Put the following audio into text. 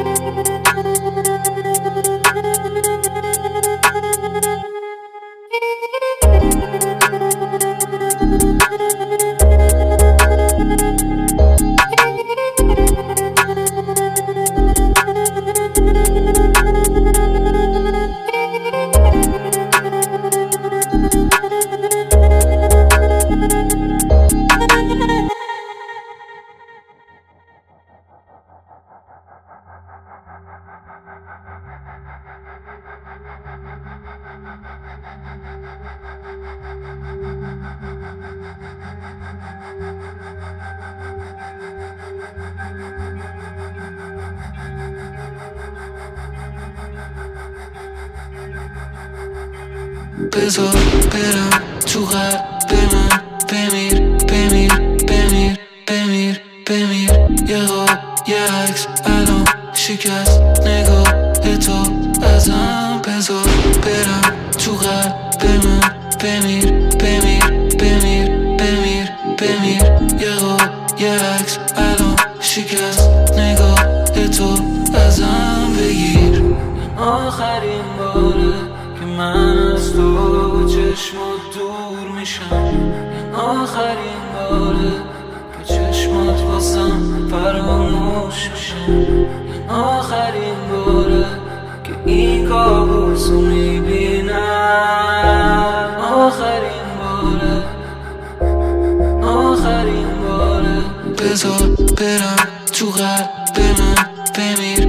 بذار برم تو قلب من، بمیر بمیر بمیر بمیر بمیر. یه خواب یه عکس الان شکست نگاه تو ازم. بذار برم تو قلب من، بمیر بمیر بمیر بمیر بمیر. یه خواب یه عکس الان شکست نگاه تو ازم بگیر. آخرین باره که من از تو چشمات دور میشم، آخرین باره که چشمات واسم فراموش میشن، آخرین باره که این کابوسو میبینم، آخرین باره، آخرین باره. بذار برم تو قلب من، بمیر